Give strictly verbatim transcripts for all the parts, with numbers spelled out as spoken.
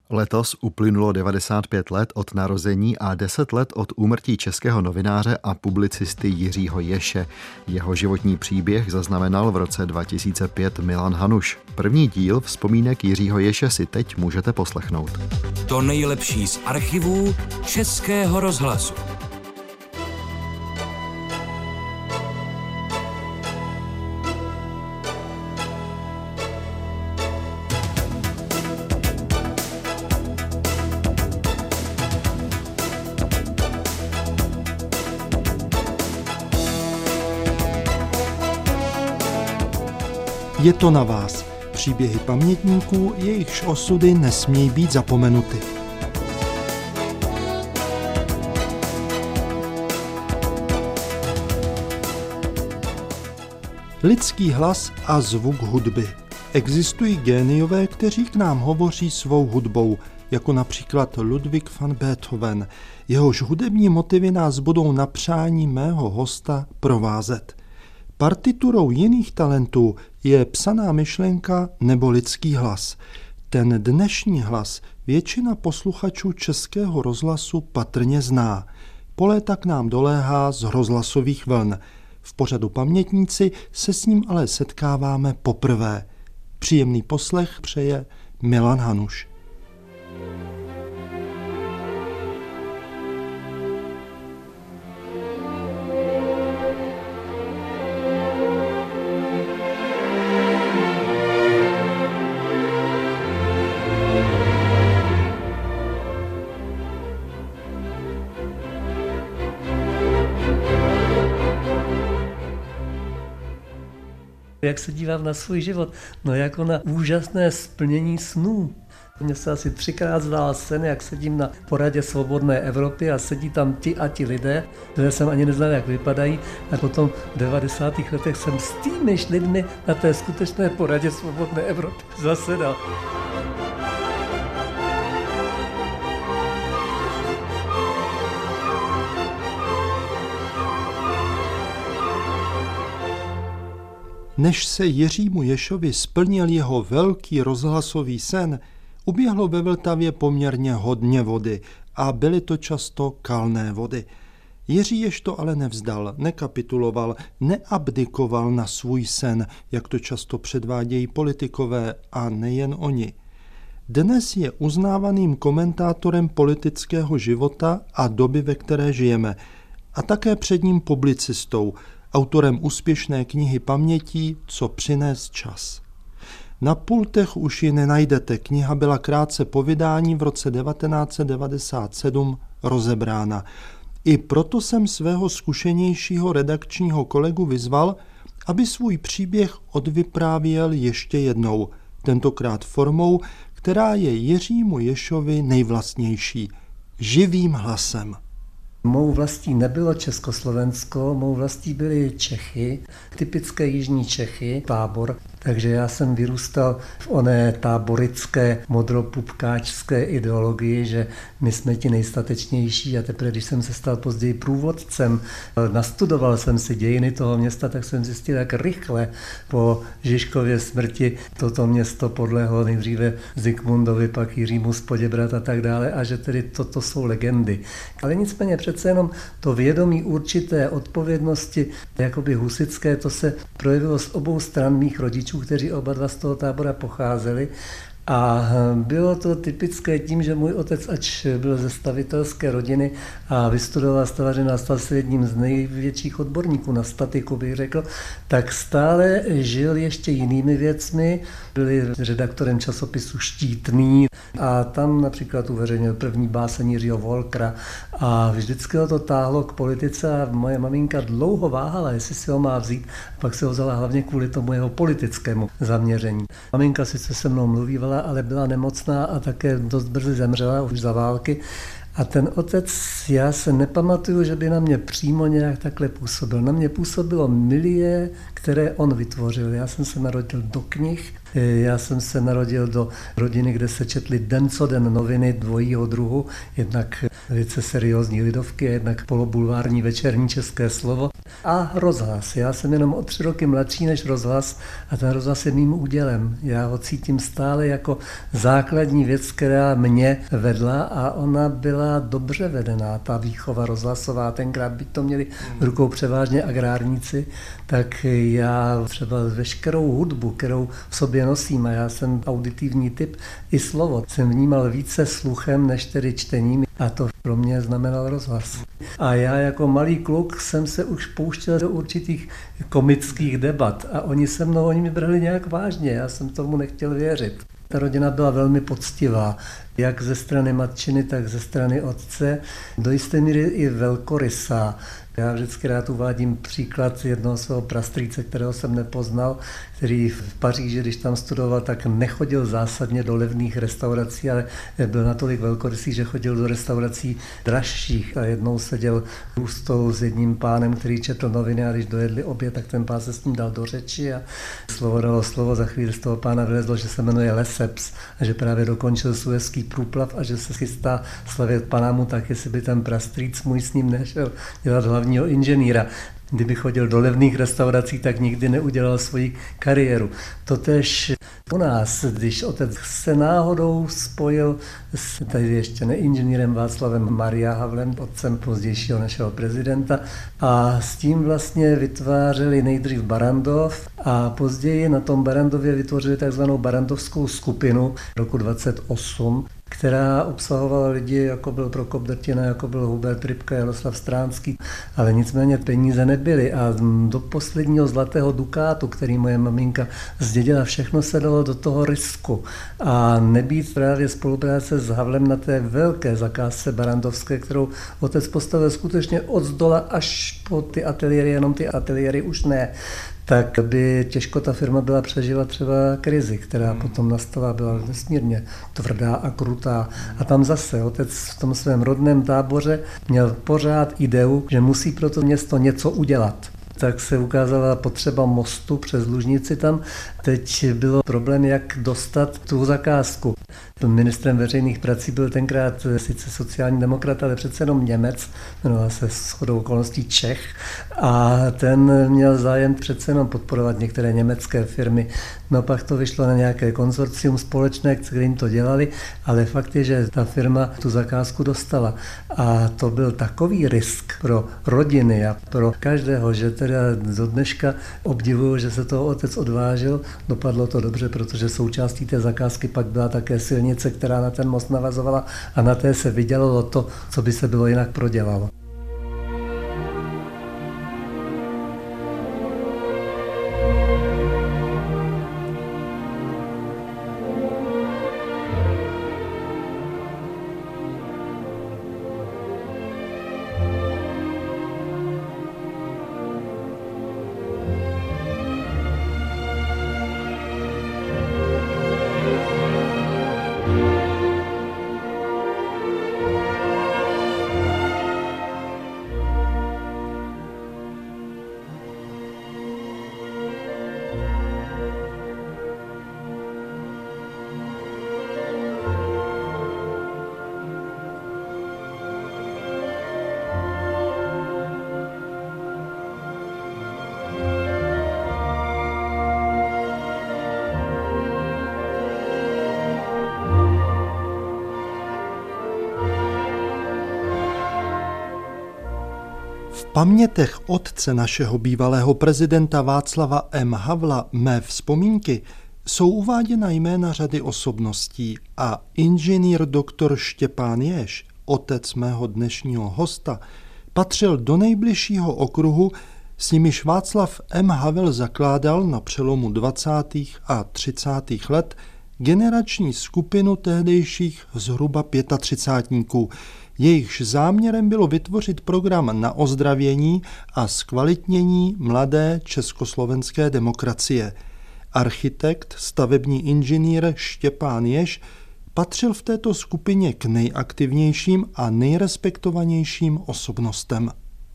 Letos uplynulo devadesát pět let od narození a deset let od úmrtí českého novináře a publicisty Jiřího Ješe. Jeho životní příběh zaznamenal v roce dva tisíce pět Milan Hanuš. První díl vzpomínek Jiřího Ješe si teď můžete poslechnout. To nejlepší z archivů Českého rozhlasu. Je to na vás. Příběhy pamětníků, jejichž osudy nesmějí být zapomenuty. Lidský hlas a zvuk hudby. Existují géniové, kteří k nám hovoří svou hudbou, jako například Ludwig van Beethoven. Jehož hudební motivy nás budou na přání mého hosta provázet. Partiturou jiných talentů je psaná myšlenka nebo lidský hlas. Ten dnešní hlas většina posluchačů Českého rozhlasu patrně zná. Po léta k nám doléhá z rozhlasových vln. V pořadu Pamětníci se s ním ale setkáváme poprvé. Příjemný poslech přeje Milan Hanuš. Jak se dívám na svůj život? No jako na úžasné splnění snů. Mně se asi třikrát zdál sen, jak sedím na poradě Svobodné Evropy a sedí tam ti a ti lidé, které jsem ani neznal, jak vypadají. A potom v devadesátých letech jsem s týmiž lidmi na té skutečné poradě Svobodné Evropy zasedal. Než se Jiřímu Ješovi splnil jeho velký rozhlasový sen, uběhlo ve Vltavě poměrně hodně vody a byly to často kalné vody. Jiří Ješ to ale nevzdal, nekapituloval, neabdikoval na svůj sen, jak to často předvádějí politikové a nejen oni. Dnes je uznávaným komentátorem politického života a doby, ve které žijeme, a také předním publicistou, autorem úspěšné knihy pamětí Co přinést čas. Na pultech už ji nenajdete, kniha byla krátce po vydání v roce devatenáct set devadesát sedm rozebrána. I proto jsem svého zkušenějšího redakčního kolegu vyzval, aby svůj příběh odvyprávěl ještě jednou, tentokrát formou, která je Jiřímu Ješovi nejvlastnější, živým hlasem. Mou vlastí nebylo Československo, mou vlastí byly Čechy, typické jižní Čechy, Tábor. Takže já jsem vyrůstal v oné táborické modropupkáčské ideologii, že my jsme ti nejstatečnější a teprve, když jsem se stal později průvodcem, nastudoval jsem si dějiny toho města, tak jsem zjistil, jak rychle po Žižkově smrti toto město podlehlo nejdříve Zikmundovi, pak Jiřímu z Poděbrad a tak dále a že tedy toto jsou legendy. Ale nicméně přece jenom to vědomí určité odpovědnosti, jakoby husitské, to se projevilo z obou stran mých rodičů, kteří oba dva z toho tábora pocházeli. A bylo to typické tím, že můj otec, ač byl ze stavitelské rodiny a vystudoval stavařinu a stal se jedním z největších odborníků na statiku, bych řekl, tak stále žil ještě jinými věcmi. Byli redaktorem časopisu Štítný a tam například uveřejnil první báseň Jiřího Volkra a vždycky ho to táhlo k politice a moje maminka dlouho váhala, jestli si ho má vzít, pak se ho vzala hlavně kvůli tomu jeho politickému zaměření. Maminka sice se mnou mluvívala, ale byla nemocná a také dost brzy zemřela už za války. A ten otec, já se nepamatuju, že by na mě přímo nějak takhle působil. Na mě působilo milie, které on vytvořil. Já jsem se narodil do knih Já jsem se narodil do rodiny, kde se četly den co den noviny dvojího druhu, jednak velice seriózní lidovky, jednak polobulvární večerní České slovo a rozhlas. Já jsem jenom o tři roky mladší než rozhlas a ten rozhlas je mým údělem. Já ho cítím stále jako základní věc, která mě vedla a ona byla dobře vedená, ta výchova rozhlasová. Tenkrát by to měli v rukou převážně agrárníci, tak já třeba veškerou hudbu, kterou v sobě nosím, a já jsem auditivní typ, i slovo jsem vnímal více sluchem než tedy čtením a to pro mě znamenal rozhlas. A já jako malý kluk jsem se už pouštěl do určitých komických debat a oni se mnou, oni mi brali nějak vážně, já jsem tomu nechtěl věřit. Ta rodina byla velmi poctivá, jak ze strany matčiny, tak ze strany otce, do jisté míry i velkorysá. Já vždycky rád uvádím příklad jednoho svého prastrýce, kterého jsem nepoznal, který v Paříži, když tam studoval, tak nechodil zásadně do levných restaurací, ale byl natolik velkorysý, že chodil do restaurací dražších a jednou seděl u stolu s jedním pánem, který četl noviny a když dojedli oběd, tak ten pán se s ním dal do řeči a slovo dalo slovo, za chvíli z toho pána vylezlo, že se jmenuje Lesseps a že právě dokončil Suezský průplav a že se chystá slavět Panamu, tak jestli by ten prastrýc můj s ním nešel dělat hlavního inženýra. Kdyby chodil do levných restaurací, tak nikdy neudělal svoji kariéru. Totež u nás, když otec se náhodou spojil s tady ještě neinženýrem Václavem Maria Havlem, otcem pozdějšího našeho prezidenta, a s tím vlastně vytvářeli nejdřív Barrandov a později na tom Barrandově vytvořili takzvanou Barrandovskou skupinu roku dvacet osm, která obsahovala lidi, jako byl Prokop Drtina, jako byl Hubert Rybka, Jaroslav Stránský, ale nicméně peníze nebyly a do posledního zlatého dukátu, který moje maminka zdědila, všechno se dalo do toho risku a nebýt právě spolupráce s Havlem na té velké zakázce barrandovské, kterou otec postavil skutečně od zdola až po ty ateliéry, jenom ty ateliéry už ne, tak by těžko ta firma byla přežila třeba krizi, která potom nastala, byla nesmírně tvrdá a krutá. A tam zase otec v tom svém rodném táboře měl pořád ideu, že musí pro to město něco udělat. Tak se ukázala potřeba mostu přes Lužnici tam. Teď bylo problém, jak dostat tu zakázku. Ministrem veřejných prací byl tenkrát sice sociální demokrat, ale přece jenom Němec, jmenoval se shodou okolností Čech a ten měl zájem přece jenom podporovat některé německé firmy. No pak to vyšlo na nějaké konsorcium společné, kterým to dělali, ale fakt je, že ta firma tu zakázku dostala. A to byl takový risk pro rodiny a pro každého, že teda do dneška obdivuju, že se toho otec odvážil. Dopadlo to dobře, protože součástí té zakázky pak byla také silnice, která na ten most navazovala a na té se vydělalo to, co by se bylo jinak prodělalo. V pamětech otce našeho bývalého prezidenta Václava M. Havla mé vzpomínky jsou uváděna jména řady osobností a inženýr doktor Štěpán Ješ, otec mého dnešního hosta, patřil do nejbližšího okruhu, s nimiž Václav M. Havel zakládal na přelomu dvacátých a třicátých let generační skupinu tehdejších zhruba pětatřicátníků. Jejichž záměrem bylo vytvořit program na ozdravění a zkvalitnění mladé československé demokracie. Architekt, stavební inženýr Štěpán Ješ patřil v této skupině k nejaktivnějším a nejrespektovanějším osobnostem.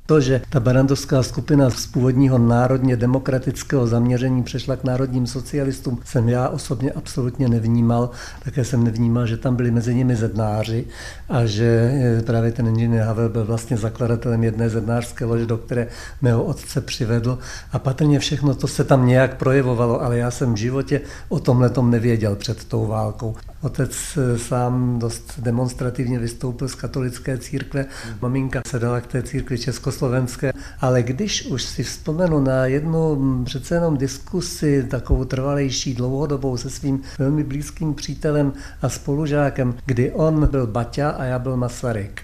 To, že ta barandovská skupina z původního národně demokratického zaměření přešla k národním socialistům, jsem já osobně absolutně nevnímal. Také jsem nevnímal, že tam byli mezi nimi zednáři a že právě ten inženýr Havel byl vlastně zakladatelem jedné zednářské lože, do které mého otce přivedl. A patrně všechno to se tam nějak projevovalo, ale já jsem v životě o tomhletom nevěděl před tou válkou. Otec sám dost demonstrativně vystoupil z katolické církve, maminka se dala k té církvi československé, ale když už si vzpomenu na jednu přece jenom diskusi, takovou trvalejší, dlouhodobou se svým velmi blízkým přítelem a spolužákem, kdy on byl Baťa a já byl Masaryk.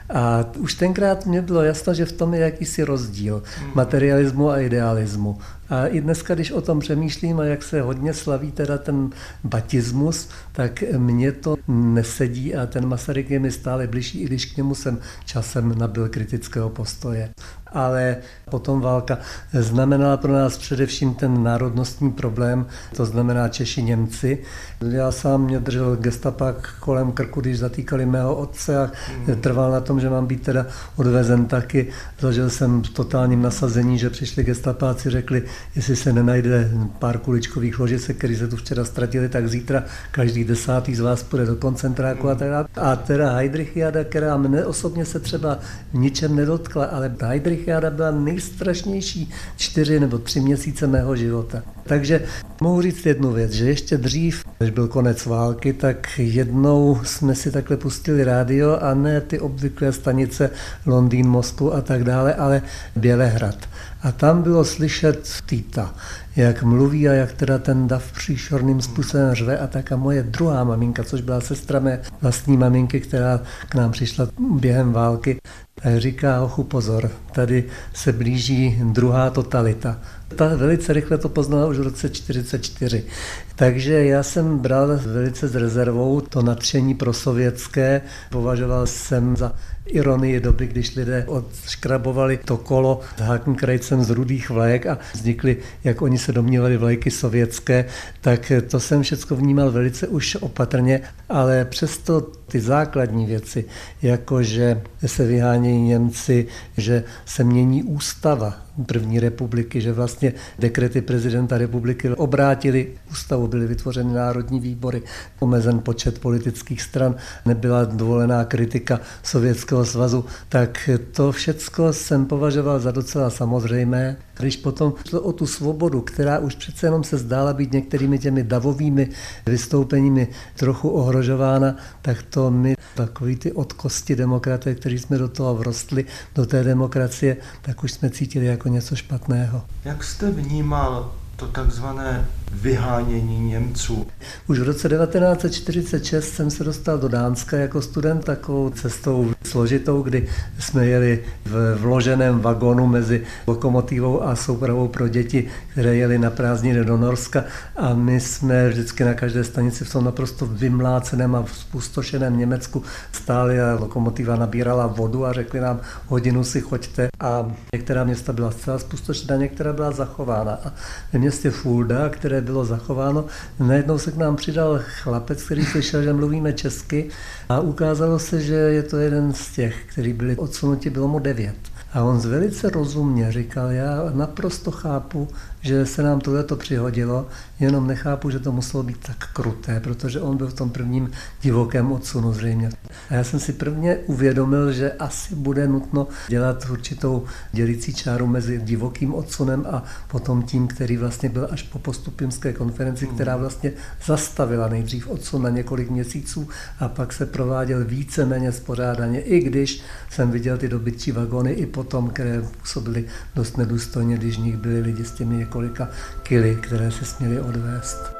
A už tenkrát mě bylo jasno, že v tom je jakýsi rozdíl materialismu a idealismu. A i dneska, když o tom přemýšlím a jak se hodně slaví teda ten batismus, tak mně to nesedí a ten Masaryk je mi stále bližší, i když k němu jsem časem nabyl kritického postoje. Ale potom válka znamenala pro nás především ten národnostní problém, to znamená Češi, Němci. Já sám mě držel gestapák kolem krku, když zatýkali mého otce a trval na tom, že mám být teda odvezen taky. Zažil jsem v totálním nasazení, že přišli gestapáci, řekli, jestli se nenajde pár kuličkových ložicek, které se tu včera ztratili, tak zítra každý desátý z vás půjde do koncentráku a tak dále. A teda Heydrichiáda, která mne osobně se třeba v ničem nedotkla, ale Heydrichiáda byla nejstrašnější čtyři nebo tři měsíce mého života. Takže mohu říct jednu věc, že ještě dřív, než byl konec války, tak jednou jsme si takhle pustili rádio a ne ty obvyklé stanice Londýn, Moskvu a tak dále, ale Bělehrad. A tam bylo slyšet Týta, jak mluví a jak teda ten dav příšerným způsobem řve a tak a moje druhá maminka, což byla sestra mé vlastní maminky, která k nám přišla během války, tak říká, hochu pozor, tady se blíží druhá totalita. Ta velice rychle to poznala už v roce čtyřicet čtyři. Takže já jsem bral velice s rezervou to nadšení prosovětské. Považoval jsem za ironii doby, když lidé odškrabovali to kolo s hákenkrajcem z rudých vlajek a vznikly, jak oni se domnívali, vlajky sovětské, tak to jsem všecko vnímal velice už opatrně, ale přesto ty základní věci, jako že se vyhánějí Němci, že se mění ústava první republiky, že vlastně dekrety prezidenta republiky obrátili ústavu, byly vytvořeny národní výbory, omezen počet politických stran, nebyla dovolená kritika Sovětského svazu, tak to všecko jsem považoval za docela samozřejmé. Když potom šlo o tu svobodu, která už přece jenom se zdála být některými těmi davovými vystoupeními trochu ohrožována, tak to my, takový ty odkosti demokraté, kteří jsme do toho vrostli, do té demokracie, tak už jsme cítili jako něco špatného. Jak jste vnímal to takzvané vyhánění Němců? Už v roce devatenáct set čtyřicet šest jsem se dostal do Dánska jako student takovou cestou složitou, kdy jsme jeli v vloženém vagonu mezi lokomotivou a soupravou pro děti, které jeli na prázdniny do Norska a my jsme vždycky na každé stanici v tom naprosto vymláceném a spustošeném Německu stáli a lokomotiva nabírala vodu a řekli nám, hodinu si choďte a některá města byla zcela spustošená, některá byla zachována. A ve městě Fulda, které bylo zachováno, najednou se k nám přidal chlapec, který slyšel, že mluvíme česky a ukázalo se, že je to jeden z těch, kteří byli odsunuti, bylo mu devět. A on velice rozumně říkal, já naprosto chápu, že se nám tohleto přihodilo, jenom nechápu, že to muselo být tak kruté, protože on byl v tom prvním divokém odsunu zřejmě. A já jsem si prvně uvědomil, že asi bude nutno dělat určitou dělicí čáru mezi divokým odsunem a potom tím, který vlastně byl až po postupimské konferenci, která vlastně zastavila nejdřív odsun na několik měsíců a pak se prováděl víceméně spořádaně, i když jsem viděl ty dobytčí vagony i potom, které působily dost nedůstojně, když v nich byli lidi s těmi několika kily, které se směli odvést.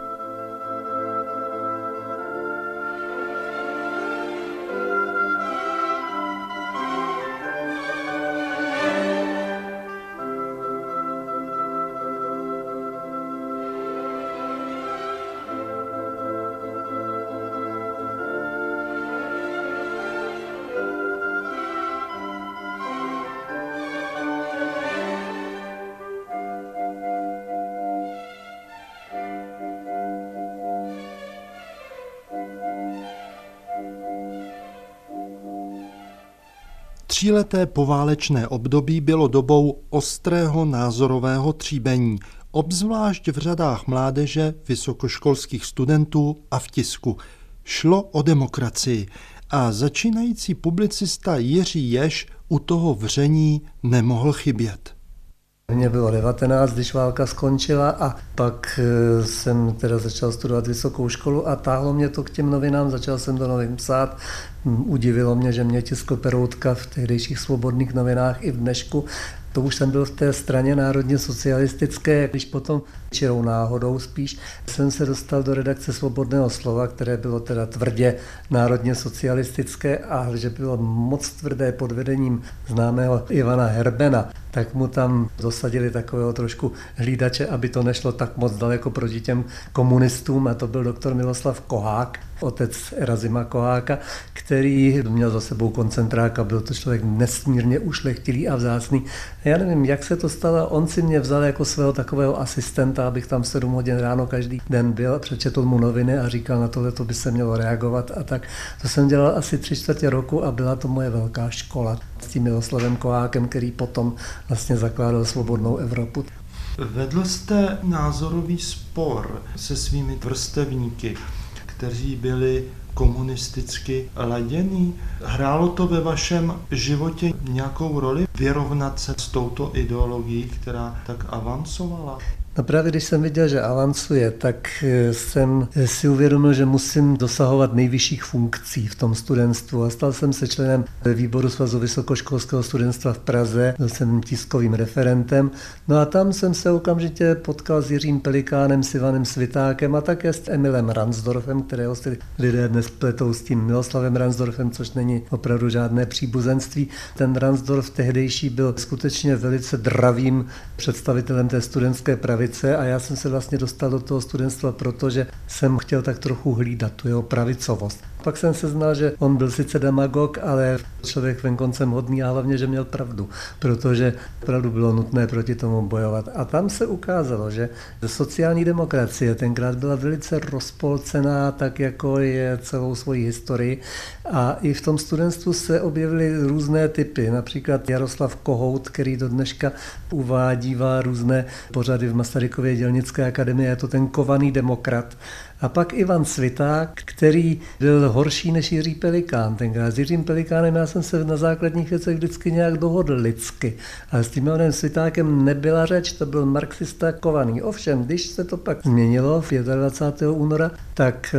Tříleté poválečné období bylo dobou ostrého názorového tříbení, obzvlášť v řadách mládeže, vysokoškolských studentů a v tisku. Šlo o demokracii a začínající publicista Jiří Ješ u toho vření nemohl chybět. Mně bylo devatenáct, když válka skončila a pak jsem teda začal studovat vysokou školu a táhlo mě to k těm novinám, začal jsem do novin psát. Udivilo mě, že mě tiskl Peroutka v tehdejších Svobodných novinách i v Dnešku. To už jsem byl v té straně národně socialistické, když potom čirou náhodou spíš jsem se dostal do redakce Svobodného slova, které bylo teda tvrdě národně socialistické a že bylo moc tvrdé pod vedením známého Ivana Herbena, tak mu tam dosadili takového trošku hlídače, aby to nešlo tak moc daleko proti těm komunistům, a to byl doktor Miloslav Kohák, otec Erazima Koháka, který měl za sebou koncentráka, byl to člověk nesmírně ušlechtilý a vzácný. Já nevím, jak se to stalo, on si mě vzal jako svého takového asistenta, abych tam sedm hodin ráno každý den byl, přečetl mu noviny a říkal, na tohle to by se mělo reagovat a tak. To jsem dělal asi tři čtvrtě roku a byla to moje velká škola s tím Miloslavem Kohákem, který potom vlastně zakládal Svobodnou Evropu. Vedl jste názorový spor se svými vrstevníky, kteří byli komunisticky ladění. Hrálo to ve vašem životě nějakou roli vyrovnat se s touto ideologií, která tak avancovala? No právě když jsem viděl, že avancuje, tak jsem si uvědomil, že musím dosahovat nejvyšších funkcí v tom studentstvu a stal jsem se členem výboru Svazu vysokoškolského studentstva v Praze, byl jsem tiskovým referentem, no a tam jsem se okamžitě potkal s Jiřím Pelikánem, s Ivanem Svitákem a také s Emilem Ransdorfem, kterého si lidé dnes pletou s tím Miloslavem Ransdorfem, což není opravdu žádné příbuzenství. Ten Ransdorf tehdejší byl skutečně velice dravým představitelem té studentské pravice a já jsem se vlastně dostal do toho studentstva, protože jsem chtěl tak trochu hlídat tu jeho pravicovost. Pak jsem se znal, že on byl sice demagog, ale člověk venkoncem hodný a hlavně, že měl pravdu, protože opravdu bylo nutné proti tomu bojovat. A tam se ukázalo, že sociální demokracie tenkrát byla velice rozpolcená, tak jako je celou svoji historii. A i v tom studentstvu se objevily různé typy, například Jaroslav Kohout, který do dneška uvádívá různé pořady v Masarykově dělnické akademii, je to ten kovaný demokrat. A pak Ivan Sviták, který byl horší než Jiří Pelikán. Tenkrát s Jiřím Pelikánem já jsem se na základních věcech vždycky nějak dohodl lidsky. Ale s tím Ivanem Svitákem nebyla řeč, to byl marxista kovaný. Ovšem, když se to pak změnilo dvacátého pátého února, tak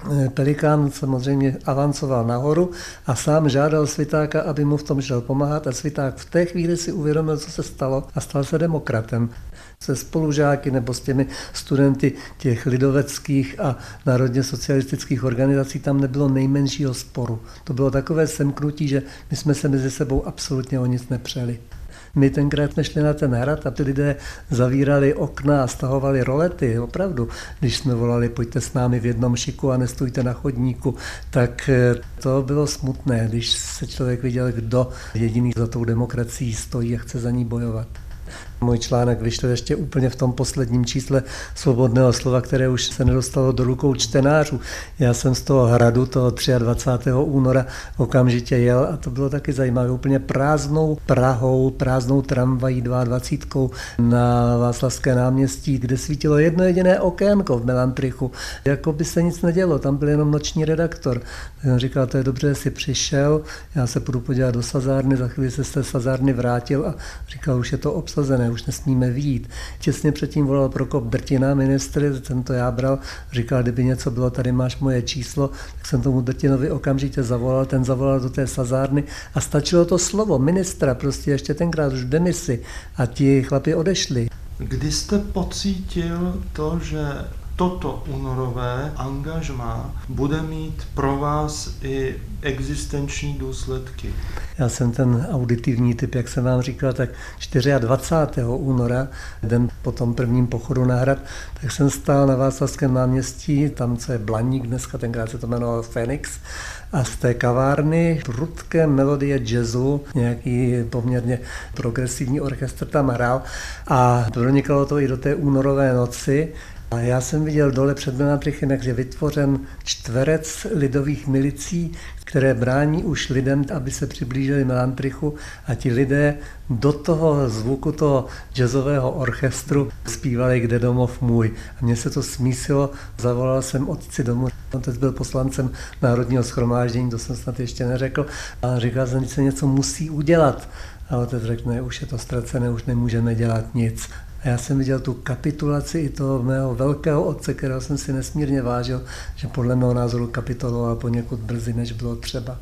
Pelikán samozřejmě avancoval nahoru a sám žádal Svitáka, aby mu v tom šel pomáhat a Sviták v té chvíli si uvědomil, co se stalo a stal se demokratem. Se spolužáky nebo s těmi studenty těch lidoveckých a národně socialistických organizací tam nebylo nejmenšího sporu. To bylo takové semknutí, že my jsme se mezi sebou absolutně o nic nepřeli. My tenkrát jsme šli na ten hrad a ty lidé zavírali okna a stahovali rolety, opravdu. Když jsme volali, pojďte s námi v jednom šiku a nestůjte na chodníku, tak to bylo smutné, když se člověk viděl, kdo jediný za tou demokracií stojí a chce za ní bojovat. Můj článek vyšel ještě úplně v tom posledním čísle Svobodného slova, které už se nedostalo do rukou čtenářů. Já jsem z toho hradu, toho dvacátého třetího února, okamžitě jel a to bylo taky zajímavé. Úplně prázdnou Prahou, prázdnou tramvají dvacítkou na Václavské náměstí, kde svítilo jedno jediné okénko v Melantrichu. Jako by se nic nedělo, tam byl jenom noční redaktor. On říkal, to je dobře, jsi přišel, já se půjdu podívat do sazárny, za chvíli se z té sazárny vrátil a říkal, už je to obsazené, už nesmíme vyjít. Těsně předtím volal Prokop Drtina, ministr, ten to já bral, říkal, kdyby něco bylo, tady máš moje číslo, tak jsem tomu Drtinovi okamžitě zavolal, ten zavolal do té sazárny a stačilo to slovo ministra, prostě ještě tenkrát už v demisi a ti chlapi odešli. Kdy jste pocítil to, že toto únorové angažmá bude mít pro vás i existenční důsledky? Já jsem ten auditivní typ, jak jsem vám říkal, tak dvacátého čtvrtého února, den po tom prvním pochodu na hrad, tak jsem stál na Václavském náměstí, tam, co je Blaník dneska, tenkrát se to jmenovalo Fenix, a z té kavárny prudké melodie jazzu, nějaký poměrně progresivní orchestr tam hrál a pronikalo to i do té únorové noci. A já jsem viděl dole před Melantrichem, jak je vytvořen čtverec lidových milicí, které brání už lidem, aby se přiblížili Melantrichu, a ti lidé do toho zvuku toho jazzového orchestru zpívali Kde domov můj. A mně se to smísilo, zavolal jsem otci domů. Otec byl poslancem Národního shromáždění, to jsem snad ještě neřekl, a říkal jsem, že se něco musí udělat. A otec řekl, ne, už je to ztracené, už nemůžeme dělat nic. A já jsem viděl tu kapitulaci i toho mého velkého otce, kterého jsem si nesmírně vážil, že podle mého názoru kapituloval poněkud brzy, než bylo třeba.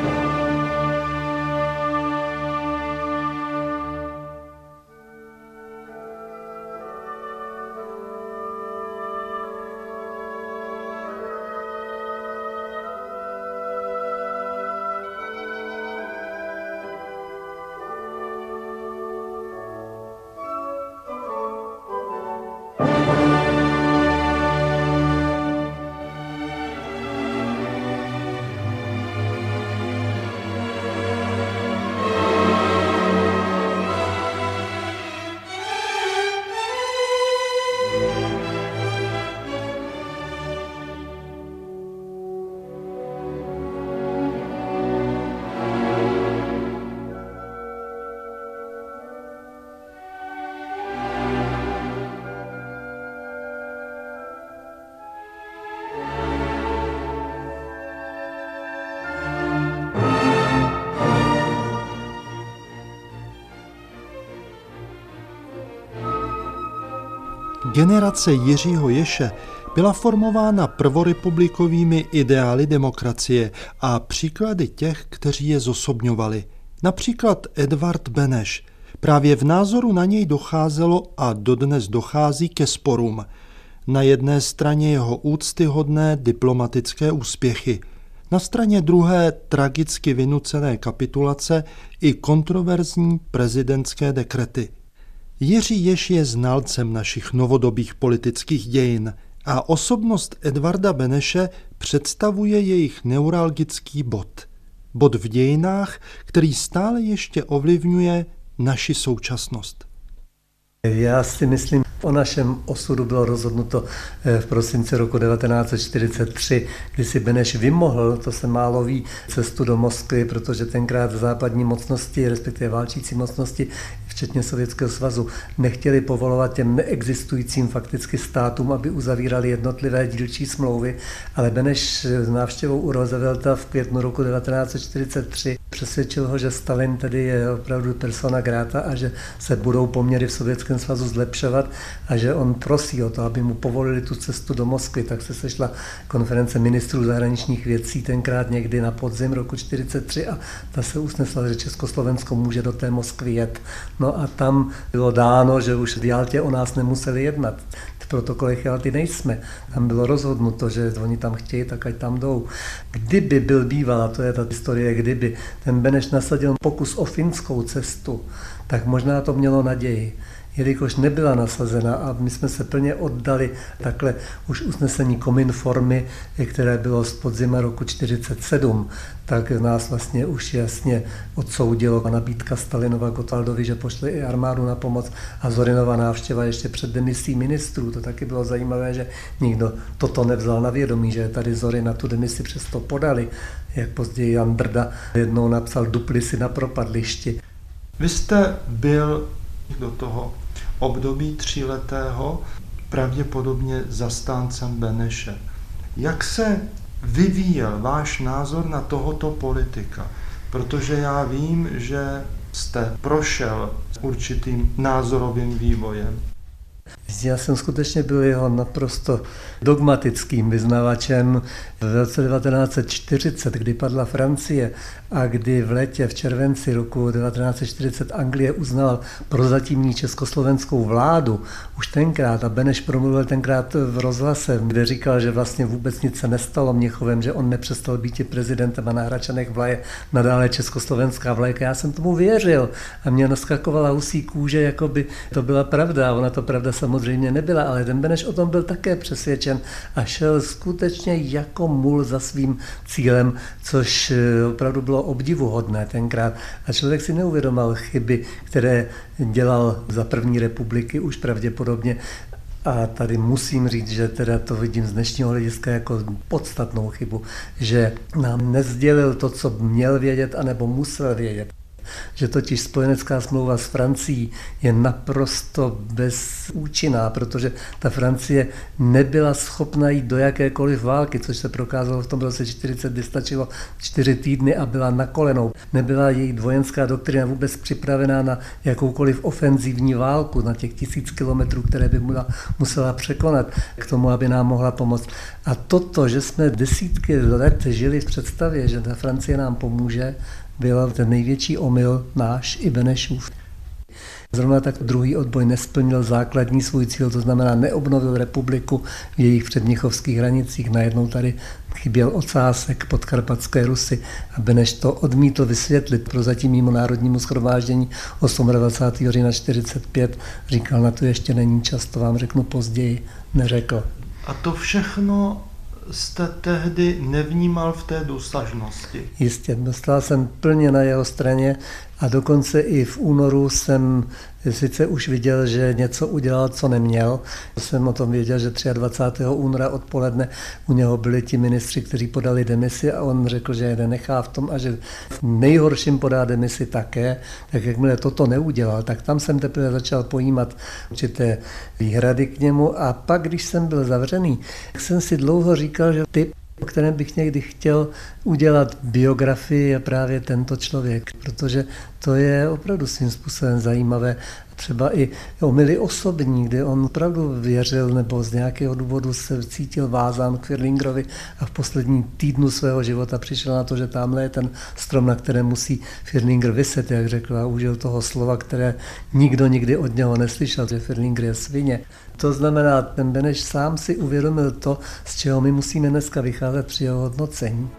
Generace Jiřího Ješe byla formována prvorepublikovými ideály demokracie a příklady těch, kteří je zosobňovali. Například Edvard Beneš. Právě v názoru na něj docházelo a dodnes dochází ke sporům. Na jedné straně jeho úctyhodné diplomatické úspěchy, na straně druhé tragicky vynucené kapitulace i kontroverzní prezidentské dekrety. Jiří Ješ je znalcem našich novodobých politických dějin a osobnost Edvarda Beneše představuje jejich neuralgický bod. Bod v dějinách, který stále ještě ovlivňuje naši současnost. Já si myslím, o našem osudu bylo rozhodnuto v prosinci roku devatenáct set čtyřicet tři, kdy si Beneš vymohl, to se málo ví, cestu do Moskvy, protože tenkrát západní mocnosti, respektive válčící mocnosti, včetně Sovětského svazu, nechtěli povolovat těm neexistujícím fakticky státům, aby uzavírali jednotlivé dílčí smlouvy, ale Beneš s návštěvou u Roosevelta v květnu roku devatenáct set čtyřicet tři přesvědčil ho, že Stalin tedy je opravdu persona grata a že se budou poměry v Sovětském svazu zlepšovat a že on prosí o to, aby mu povolili tu cestu do Moskvy. Tak se sešla konference ministrů zahraničních věcí tenkrát někdy na podzim roku čtyřicet tři a ta se usnesla, že Československo může do té Moskvy jet. No a tam bylo dáno, že už v Jaltě o nás nemuseli jednat. V protokolech Jalty nejsme. Tam bylo rozhodnuto, že oni tam chtějí, tak ať tam jdou. Kdyby byl býval, a to je ta historie, kdyby ten Beneš nasadil pokus o finskou cestu, tak možná to mělo naději. Jelikož nebyla nasazena a my jsme se plně oddali takhle už usnesení Kominformy, které bylo z podzima roku čtyřicet sedm, tak nás vlastně už jasně odsoudilo a nabídka Stalinova Gotwaldovi, že pošle i armádu na pomoc a Zorinova návštěva ještě před demisí ministrů. To taky bylo zajímavé, že nikdo toto nevzal na vědomí, že tady Zorin na tu demisi přesto podali, jak později Jan Drda jednou napsal dupli si na propadlišti. Vy jste byl do toho období tříletého pravděpodobně zastáncem Beneše. Jak se vyvíjel váš názor na tohoto politika? Protože já vím, že jste prošel určitým názorovým vývojem. Já jsem skutečně byl jeho naprosto dogmatickým vyznavačem. V roce devatenáct set čtyřicet, kdy padla Francie a kdy v létě, v červenci roku devatenáct set čtyřicet Anglie uznala prozatímní československou vládu, už tenkrát, a Beneš promluvil tenkrát v rozhlase, kde říkal, že vlastně vůbec nic se nestalo Mnichovem, že on nepřestal být prezidentem a na Hračanech vlaje nadále československá vlajka. Já jsem tomu věřil a mě naskakovala husí kůže, jako by to byla pravda. Ona to pravda samozřejmě nebyla, ale ten Beneš o tom byl také přesvědčen a šel skutečně jako mul za svým cílem, což opravdu bylo obdivuhodné tenkrát. A člověk si neuvědomal chyby, které dělal za první republiky už pravděpodobně. A tady musím říct, že teda to vidím z dnešního hlediska jako podstatnou chybu, že nám nezdělil to, co měl vědět, anebo musel vědět. Že totiž spojenecká smlouva s Francií je naprosto bezúčinná, protože ta Francie nebyla schopna jít do jakékoliv války, což se prokázalo v tom roce čtyřicet, kdy stačilo čtyři týdny a byla na kolenou. Nebyla její vojenská doktrina vůbec připravená na jakoukoliv ofenzivní válku, na těch tisíc kilometrů, které by musela překonat k tomu, aby nám mohla pomoct. A toto, že jsme desítky let žili v představě, že ta Francie nám pomůže, byl ten největší omyl náš i Benešův. Zrovna tak druhý odboj nesplnil základní svůj cíl, to znamená neobnovil republiku v jejich předmnichovských hranicích. Najednou tady chyběl ocásek podkarpatské Rusy a Beneš to odmítl vysvětlit prozatímnímu národnímu shromáždění dvacátého osmého října čtyřicet pět. Říkal, na to ještě není čas, to vám řeknu později, neřekl. A to všechno jste tehdy nevnímal v té důslednosti? Jistě, dostal jsem plně na jeho straně a dokonce i v únoru jsem sice už viděl, že něco udělal, co neměl. Jsem o tom věděl, že dvacátého třetího února odpoledne u něho byli ti ministři, kteří podali demisi a on řekl, že je nenechá v tom a že v nejhorším podá demisi také. Tak jakmile toto neudělal, tak tam jsem teprve začal pojímat určité výhrady k němu a pak, když jsem byl zavřený, tak jsem si dlouho říkal, že typ, o kterém bych někdy chtěl udělat biografii, je právě tento člověk, protože to je opravdu svým způsobem zajímavé. Třeba i omyly osobní, kdy on opravdu věřil nebo z nějakého důvodu se cítil vázán k Firlingerovi a v posledním týdnu svého života přišel na to, že tamhle je ten strom, na kterém musí Firlinger viset, jak řekl, a užil toho slova, které nikdo nikdy od něho neslyšel, že Firlinger je svině. To znamená, ten Beneš sám si uvědomil to, z čeho my musíme dneska vycházet při jeho hodnocení.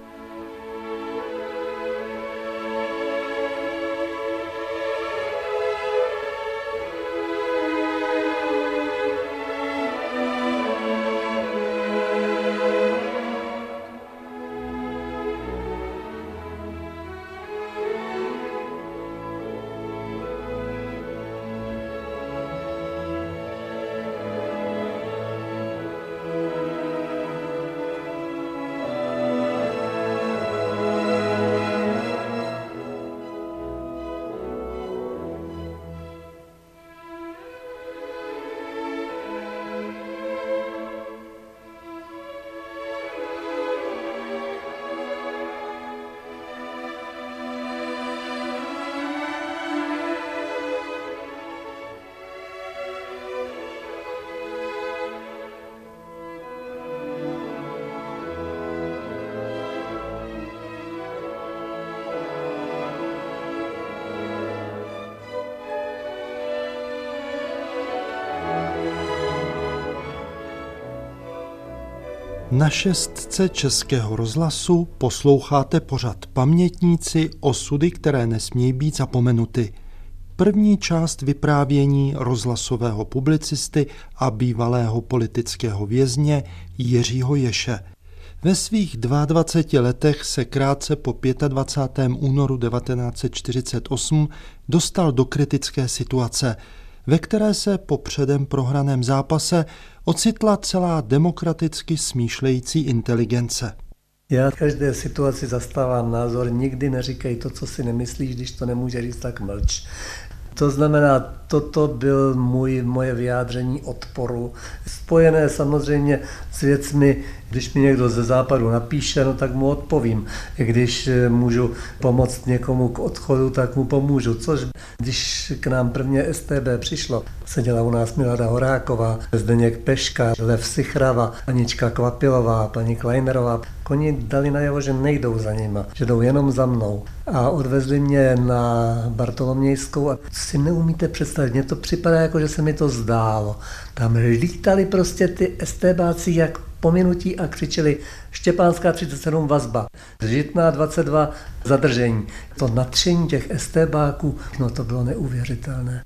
Na šestce Českého rozhlasu posloucháte pořad Pamětníci, osudy, které nesmějí být zapomenuty. První část vyprávění rozhlasového publicisty a bývalého politického vězně Jiřího Ješe. Ve svých dvaceti dvou letech se krátce po dvacátého pátého únoru devatenáct set čtyřicet osm dostal do kritické situace, ve které se po předem prohraném zápase ocitla celá demokraticky smýšlející inteligence. Já v každé situaci zastávám názor, nikdy neříkej to, co si nemyslíš, když to nemůže říct, tak mlč. To znamená, toto byl můj, moje vyjádření odporu, spojené samozřejmě s věcmi, když mi někdo ze západu napíše, no tak mu odpovím. Když můžu pomoct někomu k odchodu, tak mu pomůžu. Což když k nám prvně S T B přišlo, seděla u nás Milada Horáková, Zdeněk Peška, Lev Sichrava, Anička Kvapilová, paní Kleinerová. Oni dali najevo, že nejdou za nima, že jdou jenom za mnou. A odvezli mě na Bartolomějskou a si neumíte představit, mně to připadá jako, že se mi to zdálo. Tam lítali prostě ty STBáci jak pominutí a křičeli Štěpánská třicet sedm vazba, Žitná dvacet dva zadržení. To nadšení těch STBáků, no to bylo neuvěřitelné.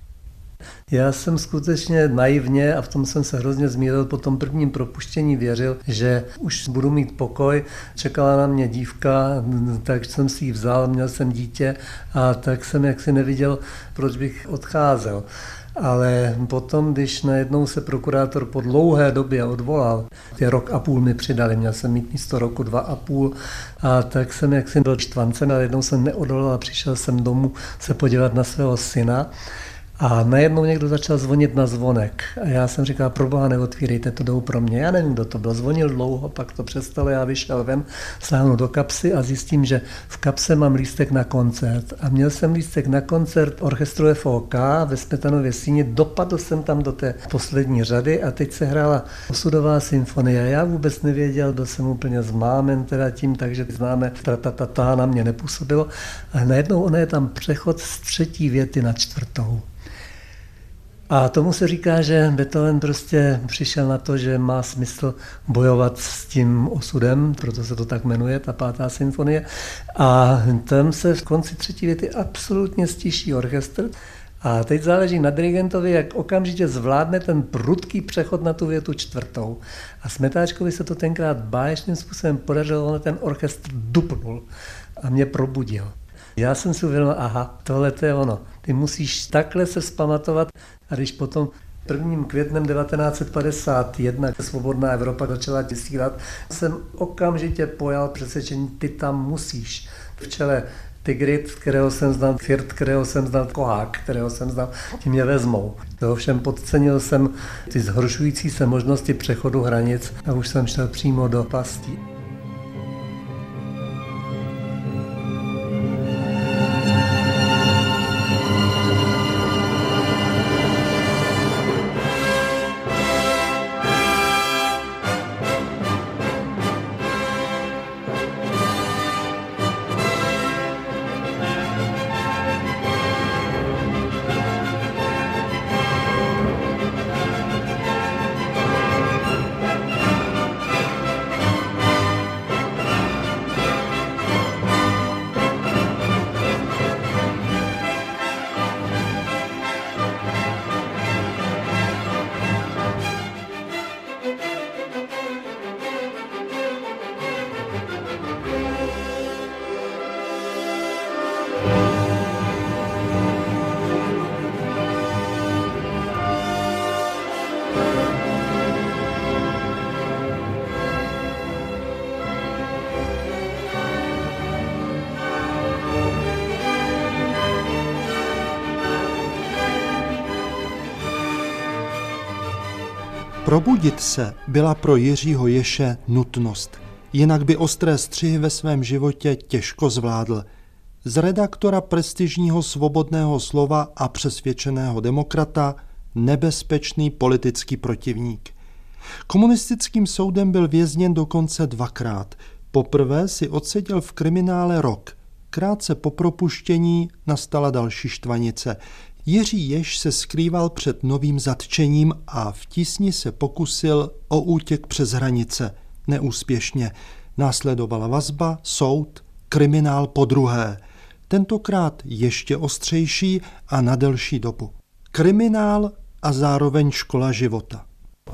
Já jsem skutečně naivně, a v tom jsem se hrozně zmířil, po tom prvním propuštění věřil, že už budu mít pokoj. Čekala na mě dívka, tak jsem si ji vzal, měl jsem dítě a tak jsem jaksi neviděl, proč bych odcházel. Ale potom, když najednou se prokurátor po dlouhé době odvolal, ty rok a půl mi přidali, měl jsem mít místo roku dva a půl, a tak jsem jaksi byl štvancen, ale jednou jsem neodolal a přišel jsem domů se podívat na svého syna. A najednou někdo začal zvonit na zvonek. A já jsem říkal, proboha, neotvírejte, to jdou pro mě. Já nevím, kdo to byl. Zvonil dlouho, pak to přestalo, já vyšel ven, sáhnu do kapsy a zjistím, že v kapse mám lístek na koncert. A měl jsem lístek na koncert orchestru F O K ve Smetanově síni, dopadl jsem tam do té poslední řady a teď se hrála Osudová symfonie. Já vůbec nevěděl, byl jsem úplně zmámen teda tím, takže známe tratatata na mě nepůsobilo. A najednou ono je tam přechod z třetí věty na čtvrtou. A tomu se říká, že Beethoven prostě přišel na to, že má smysl bojovat s tím osudem, proto se to tak jmenuje, ta pátá symfonie. A tam se v konci třetí věty absolutně stiší orchestr. A teď záleží na dirigentovi, jak okamžitě zvládne ten prudký přechod na tu větu čtvrtou. A Smetáčkovi se to tenkrát báječným způsobem podařilo, on ten orchestr dupnul a mě probudil. Já jsem si uvědomil, aha, tohle to je ono. Ty musíš takhle se vzpamatovat a když potom prvním květnem devatenáct set padesát jedna Svobodná Evropa začala vysílat, jsem okamžitě pojal přesvědčení, ty tam musíš. V čele Tigrit, kterého jsem znal, Firt, kterého jsem znal, Kohák, kterého jsem znal, ti mě vezmou. To ovšem podcenil jsem ty zhoršující se možnosti přechodu hranic a už jsem šel přímo do pastí. Probudit se byla pro Jiřího Ješe nutnost, jinak by ostré střihy ve svém životě těžko zvládl. Z redaktora prestižního Svobodného slova a přesvědčeného demokrata nebezpečný politický protivník. Komunistickým soudem byl vězněn dokonce dvakrát. Poprvé si odseděl v kriminále rok. Krátce po propuštění nastala další štvanice. Jiří Ješ se skrýval před novým zatčením a v tísni se pokusil o útěk přes hranice. Neúspěšně. Následovala vazba, soud, kriminál podruhé. Tentokrát ještě ostřejší a na delší dobu. Kriminál a zároveň škola života.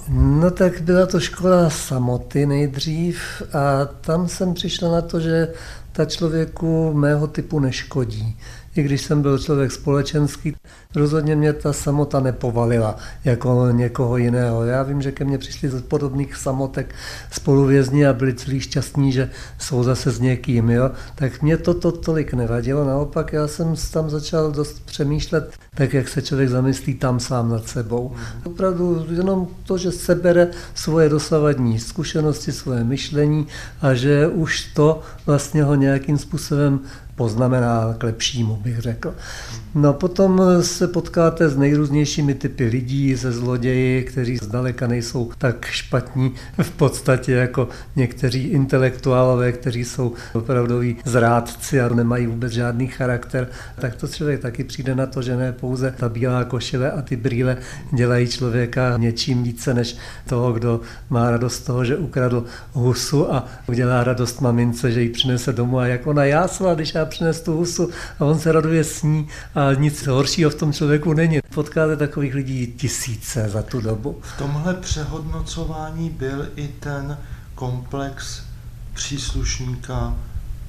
No tak byla to škola samoty nejdřív a tam jsem přišel na to, že ta člověku mého typu neškodí. I když jsem byl člověk společenský, rozhodně mě ta samota nepovalila jako někoho jiného. Já vím, že ke mně přišli z podobných samotek spoluvězni a byli celý šťastní, že jsou zase s někým. Jo? Tak mě toto to tolik nevadilo. Naopak já jsem tam začal dost přemýšlet, tak jak se člověk zamyslí tam sám nad sebou. Opravdu jenom to, že sebere svoje dosavadní zkušenosti, svoje myšlení a že už to vlastně ho nějakým způsobem poznamená k lepšímu, bych řekl. No potom se potkáte s nejrůznějšími typy lidí, se zloději, kteří zdaleka nejsou tak špatní v podstatě jako někteří intelektuálové, kteří jsou opravdoví zrádci a nemají vůbec žádný charakter. Tak to člověk taky přijde na to, že ne pouze ta bílá košile a ty brýle dělají člověka něčím více než toho, kdo má radost z toho, že ukradl husu a udělá radost mamince, že ji přinese domů a jak ona jásla, když já přines tu husu a on se raduje s ní a nic horšího v tom člověku není. Potkáte takových lidí tisíce za tu dobu. V tomhle přehodnocování byl i ten komplex příslušníka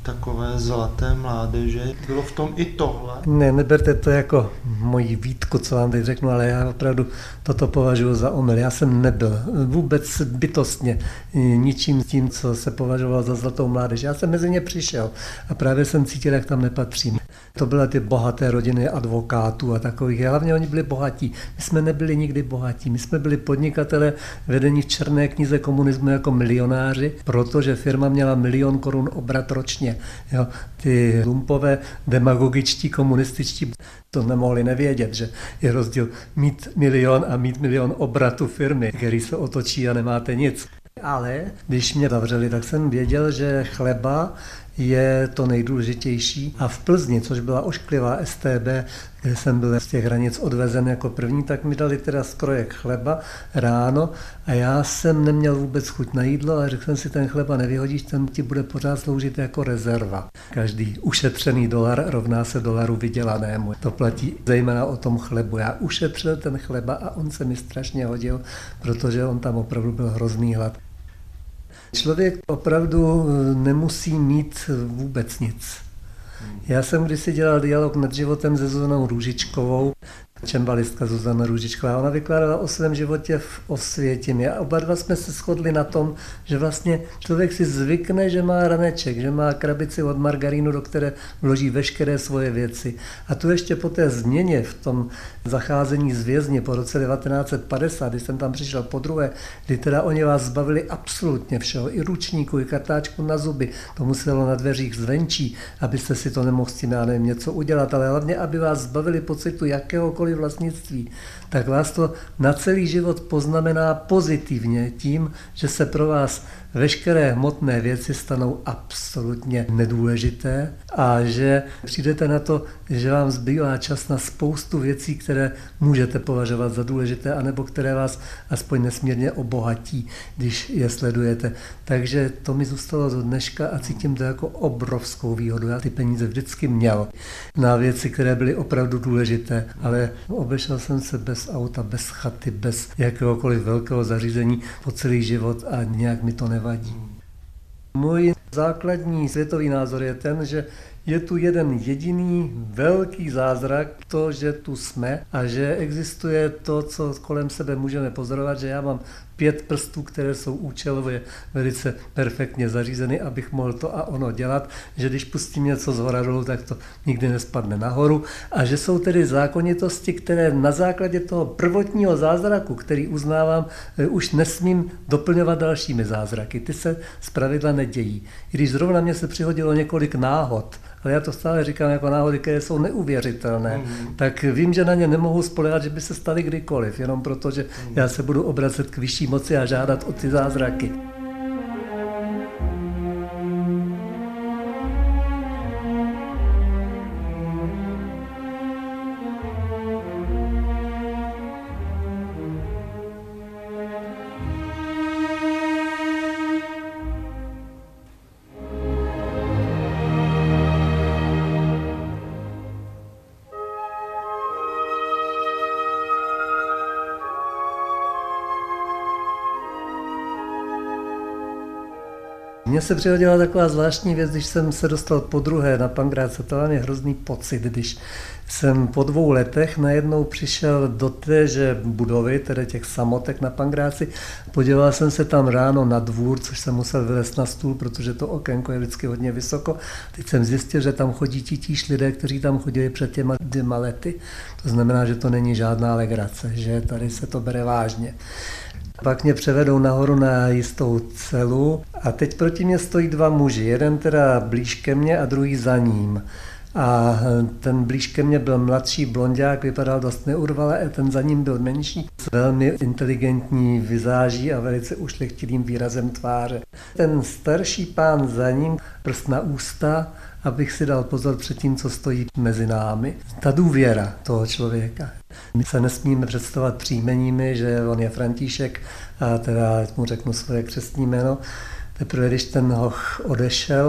takové zlaté mládeže. Bylo v tom i tohle? Ne, neberte to jako moji výtku, co vám teď řeknu, ale já opravdu toto považuji za omyl. Já jsem nebyl vůbec bytostně ničím tím, co se považoval za zlatou mládež. Já jsem mezi ně přišel a právě jsem cítil, jak tam nepatřím. To byly ty bohaté rodiny advokátů a takových. Hlavně oni byli bohatí. My jsme nebyli nikdy bohatí. My jsme byli podnikatelé vedení v černé knize komunismu jako milionáři, protože firma měla milion korun obrat ročně. Jo, ty lumpové demagogičtí komunističtí to nemohli nevědět, že je rozdíl mít milion a mít milion obratu firmy, který se otočí a nemáte nic. Ale když mě zavřeli, tak jsem věděl, že chleba je to nejdůležitější. A v Plzni, což byla ošklivá S T B, kde jsem byl z těch hranic odvezen jako první, tak mi dali teda skrojek chleba ráno a já jsem neměl vůbec chuť na jídlo a řekl jsem si, ten chleba nevyhodíš, ten ti bude pořád sloužit jako rezerva. Každý ušetřený dolar rovná se dolaru vydělanému. To platí zejména o tom chlebu. Já ušetřil ten chleba a on se mi strašně hodil, protože on tam opravdu byl hrozný hlad. Člověk opravdu nemusí mít vůbec nic. Já jsem kdysi dělal dialog nad životem se Zuzanou Růžičkovou, čembalistka Zuzana Růžičková. Ona vykládala o svém životě v Osvětimě a oba dva jsme se shodli na tom, že vlastně člověk si zvykne, že má raneček, že má krabici od margarínu, do které vloží veškeré svoje věci. A tu ještě po té změně v tom zacházení z vězně po roce devatenáct set padesát, když jsem tam přišel podruhé, kdy teda oni vás zbavili absolutně všeho, i ručníku, i kartáčku na zuby, to muselo na dveřích zvenčí, abyste si to nemohli s tím, já nevím, něco udělat, ale hlavně, aby vás zbavili pocitu jakéhokoliv vlastnictví, tak vás to na celý život poznamená pozitivně tím, že se pro vás veškeré hmotné věci stanou absolutně nedůležité a že přijdete na to, že vám zbývá čas na spoustu věcí, které můžete považovat za důležité, anebo které vás aspoň nesmírně obohatí, když je sledujete. Takže to mi zůstalo do dneška a cítím to jako obrovskou výhodu. Já ty peníze vždycky měl na věci, které byly opravdu důležité, ale obešel jsem se bez auta, bez chaty, bez jakéhokoliv velkého zařízení po celý život a nějak mi to nevadí. Můj základní světový názor je ten, že je tu jeden jediný velký zázrak, to, že tu jsme a že existuje to, co kolem sebe můžeme pozorovat, že já mám pět prstů, které jsou účelově velice perfektně zařízeny, abych mohl to a ono dělat, že když pustím něco z hora dolů, tak to nikdy nespadne nahoru a že jsou tedy zákonitosti, které na základě toho prvotního zázraku, který uznávám, už nesmím doplňovat dalšími zázraky. Ty se zpravidla nedějí. I když zrovna mě se přihodilo několik náhod, ale já to stále říkám jako náhody, které jsou neuvěřitelné, mm. tak vím, že na ně nemohu spoléhat, že by se staly kdykoliv, jenom proto, že mm. já se budu obracet k vyšší moci a žádat o ty zázraky. Mně se přihodila taková zvláštní věc, když jsem se dostal podruhé na Pankráce. To byl hrozný pocit, když jsem po dvou letech najednou přišel do téže budovy, tedy těch samotek na Pankráci. Podíval jsem se tam ráno na dvůr, což jsem musel vylézt na stůl, protože to okénko je vždycky hodně vysoko. Teď jsem zjistil, že tam chodí titíž lidé, kteří tam chodili před těma dvěma lety. To znamená, že to není žádná legrace, že tady se to bere vážně. Pak mě převedou nahoru na jistou celu a teď proti mě stojí dva muži. Jeden teda blíž ke mně a druhý za ním. A ten blíž ke mně byl mladší blonďák, vypadal dost neurvale, a ten za ním byl menší, s velmi inteligentní vizáží a velice ušlechtilým výrazem tváře. Ten starší pán za ním, prst na ústa, abych si dal pozor před tím, co stojí mezi námi. Ta důvěra toho člověka. My se nesmíme představovat příjmeními, že on je František a teda mu řeknu svoje křestní jméno. Teprve když ten hoch odešel,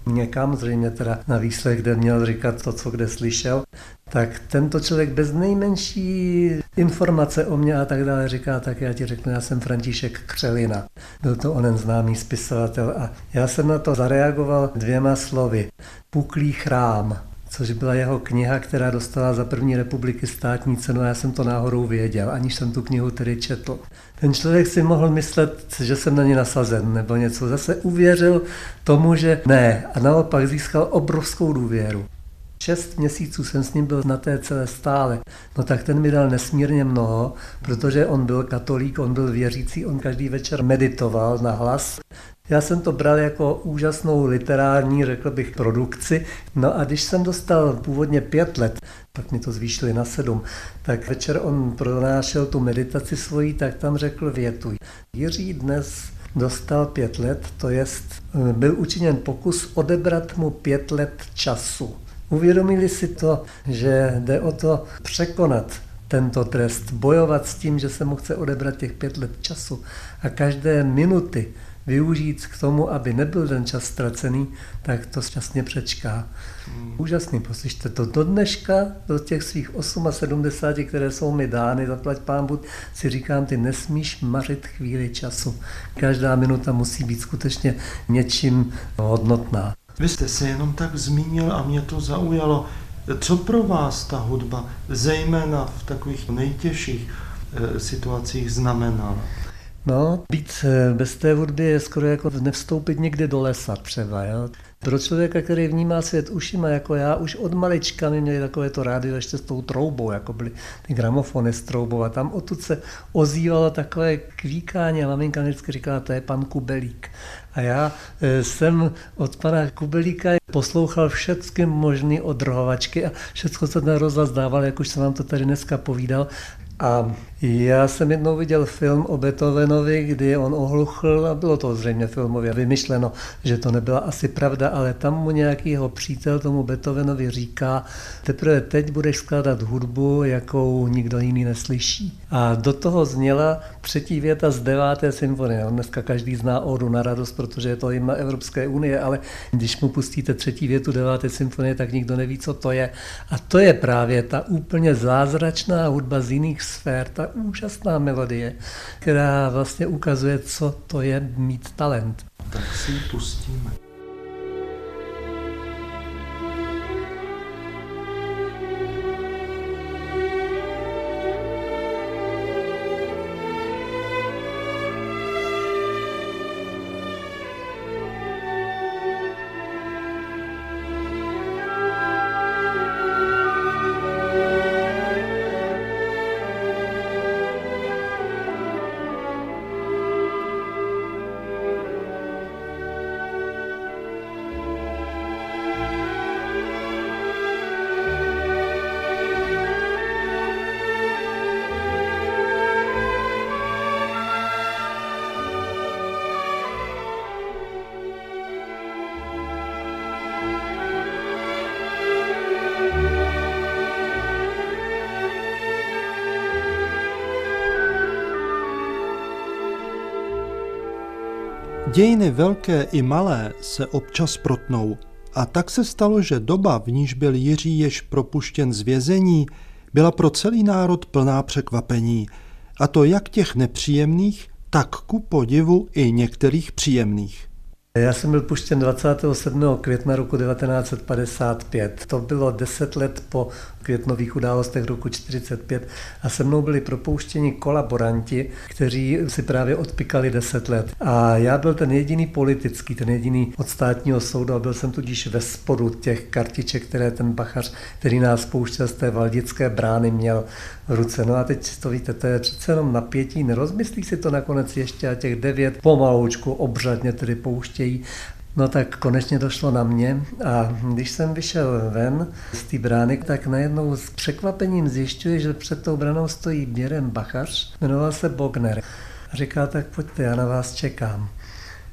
někam, zřejmě teda na výslech, kde měl říkat to, co kde slyšel, tak tento člověk bez nejmenší informace o mě a tak dále říká, tak já ti řeknu, já jsem František Křelina. Byl to onen známý spisovatel a já jsem na to zareagoval dvěma slovy. Puklý chrám, což byla jeho kniha, která dostala za první republiky státní cenu a já jsem to náhodou věděl, aniž jsem tu knihu tedy četl. Ten člověk si mohl myslet, že jsem na ně nasazen nebo něco. Zase uvěřil tomu, že ne a naopak získal obrovskou důvěru. Šest měsíců jsem s ním byl na té celé stále. No tak ten mi dal nesmírně mnoho, protože on byl katolík, on byl věřící, on každý večer meditoval na hlas. Já jsem to bral jako úžasnou literární, řekl bych, produkci. No a když jsem dostal původně pět let, pak mi to zvýšili na sedm, tak večer on pronášel tu meditaci svoji, tak tam řekl větu. Jiří dnes dostal pět let, to jest byl učiněn pokus odebrat mu pět let času. Uvědomili si to, že jde o to překonat tento trest, bojovat s tím, že se mu chce odebrat těch pět let času a každé minuty využít k tomu, aby nebyl ten čas ztracený, tak to šťastně přečká. Hmm. Úžasný, poslyšte to. Do dneška, do těch svých sedmdesáti osmi, které jsou mi dány, zaplať pán Bůh, si říkám, ty nesmíš mařit chvíli času. Každá minuta musí být skutečně něčím hodnotná. Vy jste se jenom tak zmínil a mě to zaujalo. Co pro vás ta hudba, zejména v takových nejtěžších e, situacích, znamenala? No, být bez té hudby je skoro jako nevstoupit někde do lesa třeba. Jo? Pro člověka, který vnímá svět ušima, jako já, už od malička mi měli takové to rádio ještě s tou troubou, jako byly ty gramofony s troubou a tam odtud se ozývalo takové kvíkání a maminka vždycky říkala, to je pan Kubelík. A já jsem od pana Kubelíka poslouchal všechny možné odrhovačky a všechno, co ten rozhlas dával, jak už jsem vám to tady dneska povídal. A já jsem jednou viděl film o Beethovenovi, kdy on ohluchl a bylo to zřejmě filmově vymyšleno, že to nebyla asi pravda, ale tam mu nějaký jeho přítel tomu Beethovenovi říká, teprve teď budeš skládat hudbu, jakou nikdo jiný neslyší. A do toho zněla třetí věta z deváté symfonie. On dneska každý zná Ódu na radost, protože je to hymna Evropské unie, ale když mu pustíte třetí větu deváté symfonie, tak nikdo neví, co to je. A to je právě ta úplně zázračná hudba z jiných sfér, ta úžasná melodie, která vlastně ukazuje, co to je mít talent. Tak si ji pustíme. Dějiny velké i malé se občas protnou a tak se stalo, že doba, v níž byl Jiří Ješ propuštěn z vězení, byla pro celý národ plná překvapení, a to jak těch nepříjemných, tak ku podivu i některých příjemných. Já jsem byl puštěn dvacátého sedmého května roku devatenáct set padesát pět. To bylo deset let po květnových událostech roku čtyřicet pět a se mnou byli propouštěni kolaboranti, kteří si právě odpykali deset let. A já byl ten jediný politický, ten jediný od státního soudu a byl jsem tudíž ve spodu těch kartiček, které ten bachař, který nás pouštěl z té Valdické brány, měl v ruce. No a teď to víte, to je přece jenom napětí, nerozmyslí si to nakonec ještě a těch devět pomaloučku obřadně tedy pouštějí. No tak konečně došlo na mě a když jsem vyšel ven z té brány, tak najednou s překvapením zjišťuji, že před tou branou stojí Běren bachař, jmenoval se Bogner. A říká, tak pojďte, já na vás čekám.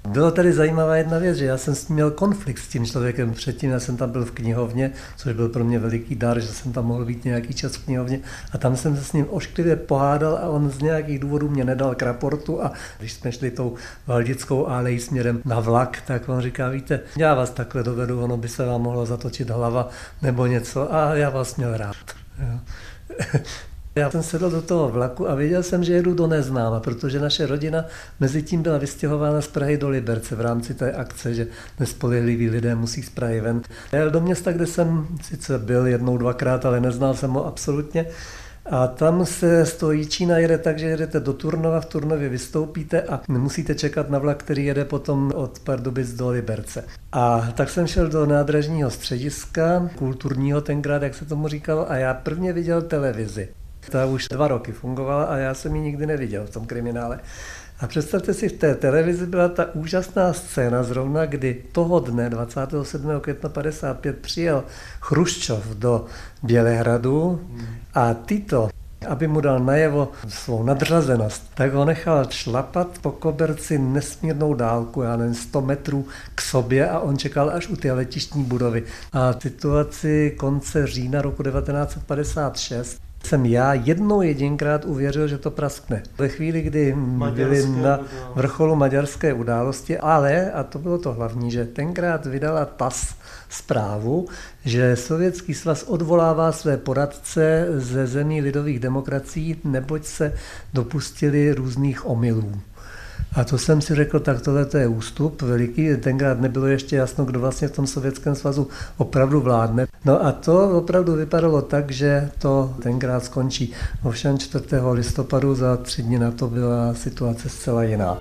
Bylo tady zajímavá jedna věc, že já jsem s tím měl konflikt s tím člověkem předtím, já jsem tam byl v knihovně, což byl pro mě veliký dar, že jsem tam mohl být nějaký čas v knihovně a tam jsem se s ním ošklivě pohádal a on z nějakých důvodů mě nedal k raportu a když jsme šli tou Valdickou alejí směrem na vlak, tak on říká, víte, já vás takhle dovedu, ono by se vám mohlo zatočit hlava nebo něco a já vás měl rád. Jo. Já jsem sedl do toho vlaku a věděl jsem, že jedu do neznáma, protože naše rodina mezi tím byla vystěhována z Prahy do Liberce v rámci té akce, že nespolehliví lidé musí z Prahy ven. Já jel do města, kde jsem sice byl jednou, dvakrát, ale neznal jsem ho absolutně. A tam se z toho Jičína jede tak, že jedete do Turnova, v Turnově vystoupíte a nemusíte čekat na vlak, který jede potom od Pardubic do Liberce. A tak jsem šel do nádražního střediska, kulturního tenkrát, jak se tomu říkalo, a já prvně viděl televizi. Ta už dva roky fungovala a já jsem ji nikdy neviděl v tom kriminále. A představte si, v té televizi byla ta úžasná scéna zrovna, kdy toho dne, dvacátého sedmého května padesát pět, přijel Chruščov do Bělehradu a Tito, aby mu dal najevo svou nadřazenost, tak ho nechal šlapat po koberci nesmírnou dálku, já nevím, sto metrů k sobě a on čekal až u té letištní budovy. A situaci konce října roku devatenáct set padesát šest jsem já jednou jedinkrát uvěřil, že to praskne. Ve chvíli, kdy byli na vrcholu maďarské události, ale, a to bylo to hlavní, že tenkrát vydala T A S S zprávu, že Sovětský svaz odvolává své poradce ze zemí lidových demokracií, neboť se dopustili různých omylů. A to jsem si řekl, tak tohle je ústup veliký. Tenkrát nebylo ještě jasno, kdo vlastně v tom Sovětském svazu opravdu vládne. No a to opravdu vypadalo tak, že to tenkrát skončí. Ovšem čtvrtého listopadu za tři dny na to byla situace zcela jiná.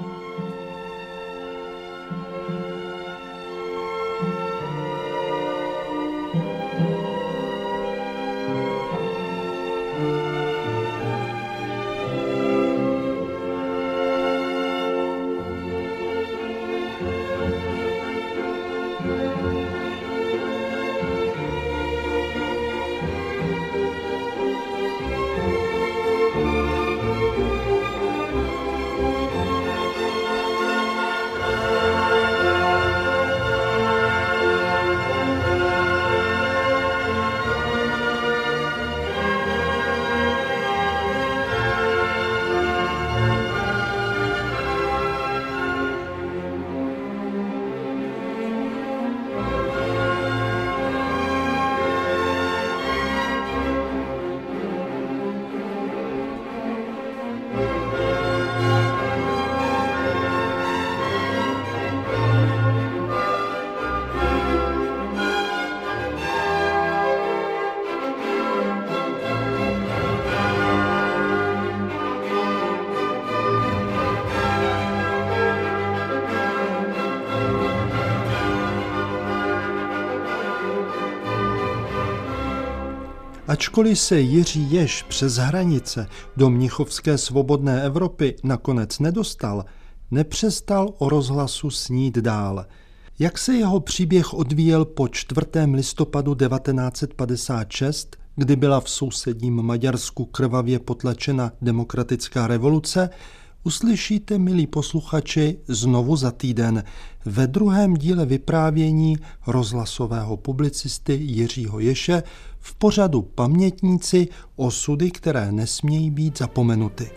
Ačkoliv se Jiří Ješ přes hranice do mnichovské svobodné Evropy nakonec nedostal, nepřestal o rozhlasu snít dál. Jak se jeho příběh odvíjel po čtvrtého listopadu devatenáct set padesát šest, kdy byla v sousedním Maďarsku krvavě potlačena demokratická revoluce, uslyšíte, milí posluchači, znovu za týden ve druhém díle vyprávění rozhlasového publicisty Jiřího Ješe v pořadu Pamětníci, osudy, které nesmějí být zapomenuty.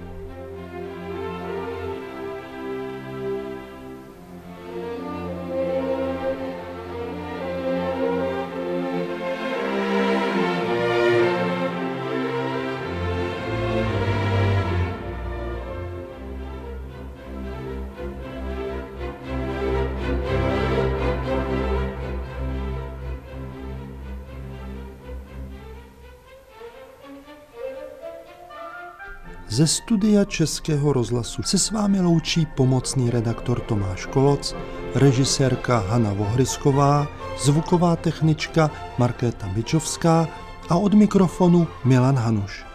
Ze studia Českého rozhlasu se s vámi loučí pomocný redaktor Tomáš Koloc, režisérka Hana Vohrysková, zvuková technička Markéta Bičovská a od mikrofonu Milan Hanuš.